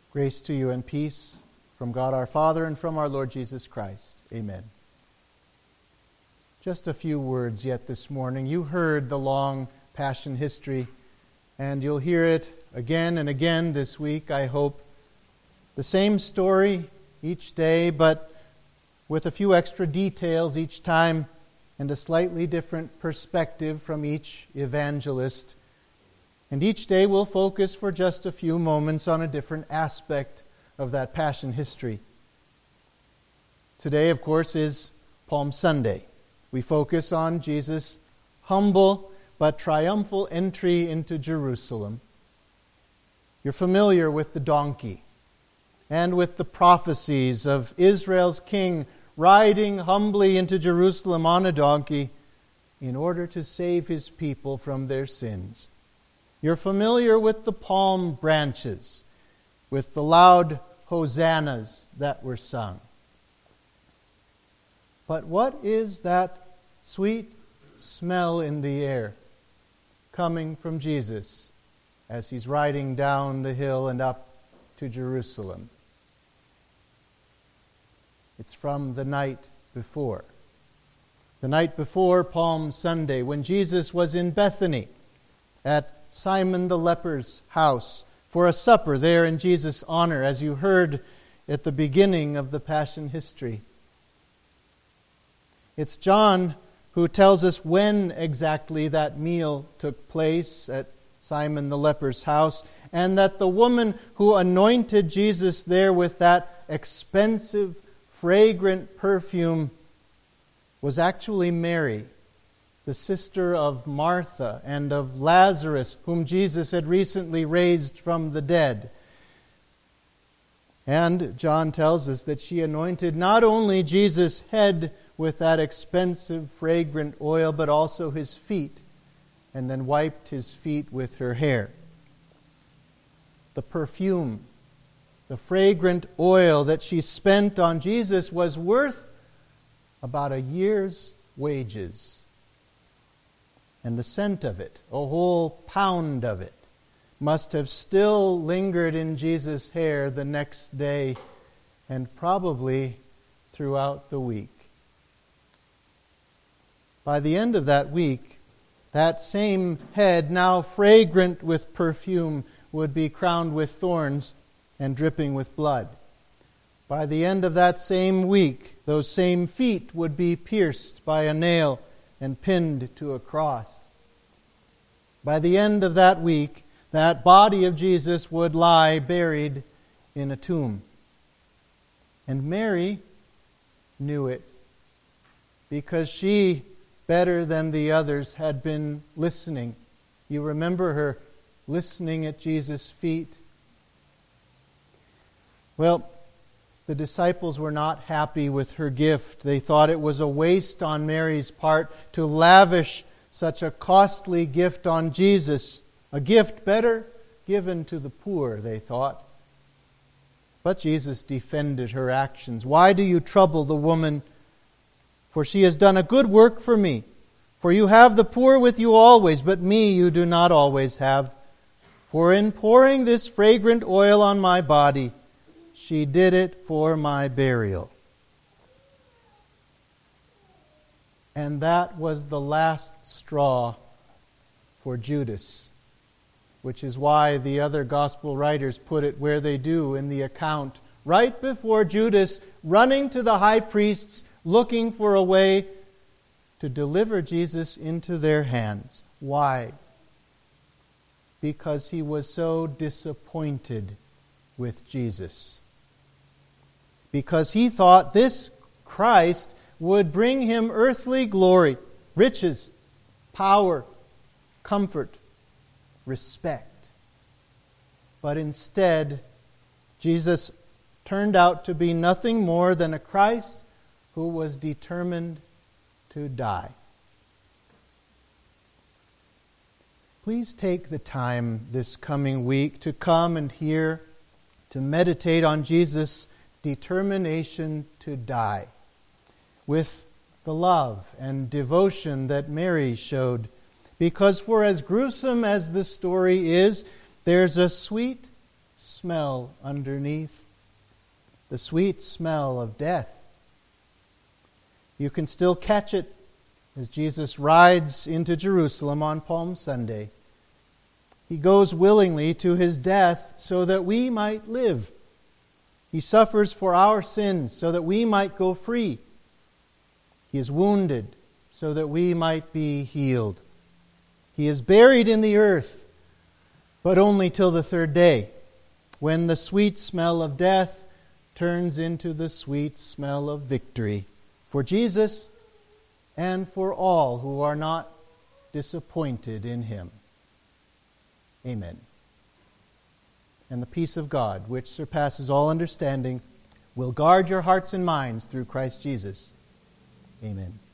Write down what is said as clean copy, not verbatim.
Grace to you and peace from God our Father and from our Lord Jesus Christ. Amen. Just a few words yet this morning. You heard the long Passion history, and you'll hear it again and again this week, I hope. The same story each day, but with a few extra details each time and a slightly different perspective from each evangelist. And each day we'll focus for just a few moments on a different aspect of that Passion history. Today, of course, is Palm Sunday. We focus on Jesus' humble but triumphal entry into Jerusalem. You're familiar with the donkey and with the prophecies of Israel's king riding humbly into Jerusalem on a donkey in order to save his people from their sins. You're familiar with the palm branches, with the loud hosannas that were sung. But what is that sweet smell in the air coming from Jesus as he's riding down the hill and up to Jerusalem? It's from the night before. The night before Palm Sunday, when Jesus was in Bethany at Simon the leper's house for a supper there in Jesus' honor, as you heard at the beginning of the Passion history. It's John who tells us when exactly that meal took place at Simon the leper's house, and that the woman who anointed Jesus there with that expensive, fragrant perfume was actually Mary, the sister of Martha and of Lazarus, whom Jesus had recently raised from the dead. And John tells us that she anointed not only Jesus' head with that expensive, fragrant oil, but also his feet, and then wiped his feet with her hair. The perfume, the fragrant oil that she spent on Jesus was worth about a year's wages. And the scent of it, a whole pound of it, must have still lingered in Jesus' hair the next day and probably throughout the week. By the end of that week, that same head, now fragrant with perfume, would be crowned with thorns and dripping with blood. By the end of that same week, those same feet would be pierced by a nail and pinned to a cross. By the end of that week, that body of Jesus would lie buried in a tomb. And Mary knew it because she, better than the others, had been listening. You remember her listening at Jesus' feet. Well, the disciples were not happy with her gift. They thought it was a waste on Mary's part to lavish such a costly gift on Jesus. A gift better given to the poor, they thought. But Jesus defended her actions. Why do you trouble the woman? For she has done a good work for me. For you have the poor with you always, but me you do not always have. For in pouring this fragrant oil on my body, she did it for my burial. And that was the last straw for Judas, which is why the other gospel writers put it where they do in the account. Right before Judas, running to the high priests, looking for a way to deliver Jesus into their hands. Why? Because he was so disappointed with Jesus. Because he thought this Christ would bring him earthly glory, riches, power, comfort, respect. But instead, Jesus turned out to be nothing more than a Christ who was determined to die. Please take the time this coming week to come and hear, to meditate on Jesus' determination to die with the love and devotion that Mary showed. Because for as gruesome as the story is, there's a sweet smell underneath, the sweet smell of death. You can still catch it as Jesus rides into Jerusalem on Palm Sunday. He goes willingly to his death so that we might live. He suffers for our sins so that we might go free. He is wounded so that we might be healed. He is buried in the earth, but only till the third day, when the sweet smell of death turns into the sweet smell of victory for Jesus and for all who are not disappointed in him. Amen. And the peace of God, which surpasses all understanding, will guard your hearts and minds through Christ Jesus. Amen.